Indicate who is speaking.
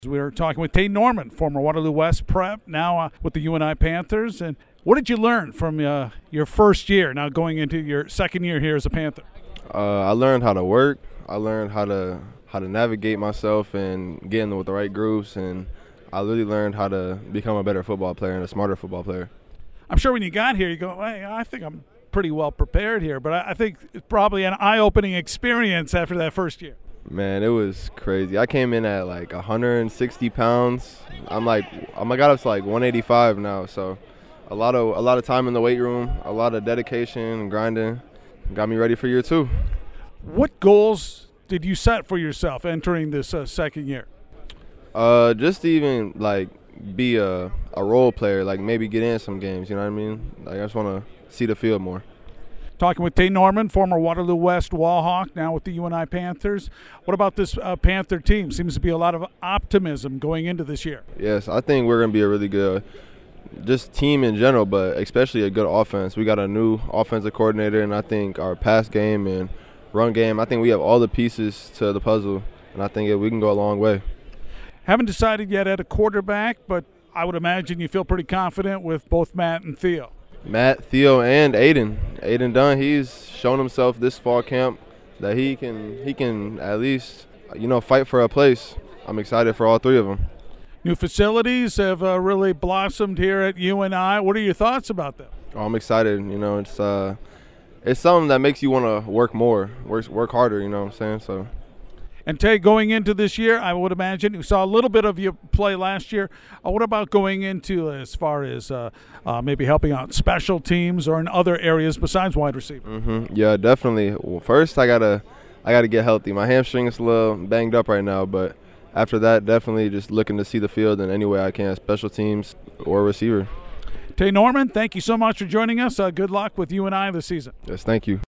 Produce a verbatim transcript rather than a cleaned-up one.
Speaker 1: We were talking with Tate Norman, former Waterloo West prep, now uh, with the U N I Panthers. And what did you learn from uh, your first year, now going into your second year here as a Panther?
Speaker 2: Uh, I learned how to work. I learned how to how to navigate myself and get in with the right groups. And I really learned how to become a better football player and a smarter football player.
Speaker 1: I'm sure when you got here, you go, hey, I think I'm pretty well prepared here. But I, I think it's probably an eye-opening experience after that first year.
Speaker 2: Man, it was crazy. I came in at like one hundred sixty pounds. I'm like, I'm I got up to like one eighty-five now. So, a lot of a lot of time in the weight room, a lot of dedication and grinding, got me ready for year two.
Speaker 1: What goals did you set for yourself entering this uh, second year?
Speaker 2: Uh, just to even like be a a role player, like maybe get in some games. You know what I mean? Like I just want to see the field more.
Speaker 1: Talking with Tate Norman, former Waterloo West Wallhawk, now with the U N I Panthers. What about this uh, Panther team? Seems to be a lot of optimism going into this year.
Speaker 2: Yes, I think we're going to be a really good just team in general, but especially a good offense. We got a new offensive coordinator, and I think our pass game and run game, I think we have all the pieces to the puzzle, and I think we can go a long way.
Speaker 1: Haven't decided yet at a quarterback, but I would imagine you feel pretty confident with both Matt and Theo.
Speaker 2: Matt, Theo, and Aiden. Aiden Dunn, he's shown himself this fall camp that he can he can at least, you know, fight for a place. I'm excited for all three of them.
Speaker 1: New facilities have uh, really blossomed here at U N I. What are your thoughts about them?
Speaker 2: Oh, I'm excited. You know, it's uh, it's something that makes you want to work more, work work harder. You know what I'm saying? So.
Speaker 1: And Tay, going into this year, I would imagine you saw a little bit of you play last year. Uh, what about going into as far as uh, uh, maybe helping out special teams or in other areas besides wide receiver?
Speaker 2: Mm-hmm. Yeah, definitely. Well, first I gotta I gotta get healthy. My hamstring is a little banged up right now, but after that, definitely just looking to see the field in any way I can, special teams or receiver.
Speaker 1: Tay Norman, thank you so much for joining us. Uh, good luck with U N I this season.
Speaker 2: Yes, thank you.